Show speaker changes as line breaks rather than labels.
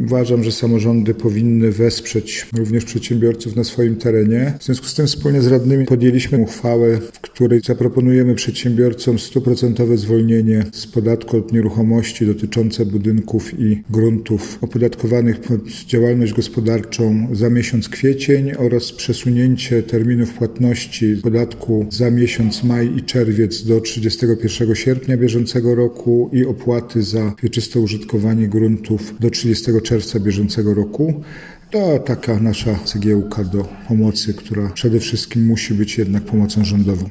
uważam, że samorządy powinny wesprzeć również przedsiębiorców na swoim terenie. W związku z tym wspólnie z radnymi podjęliśmy uchwałę, w której zaproponujemy przedsiębiorcom 100% zwolnienie z podatku od nieruchomości dotyczące budynków i gruntów opodatkowanych pod działalność gospodarczą za miesiąc kwiecień oraz przesunięcie terminów płatności podatku za miesiąc maj i czerwiec do 31 sierpnia bieżącego roku i opłaty za wieczyste użytkowanie gruntów do 30 czerwca bieżącego roku. To taka nasza cegiełka do pomocy, która przede wszystkim musi być jednak pomocą rządową.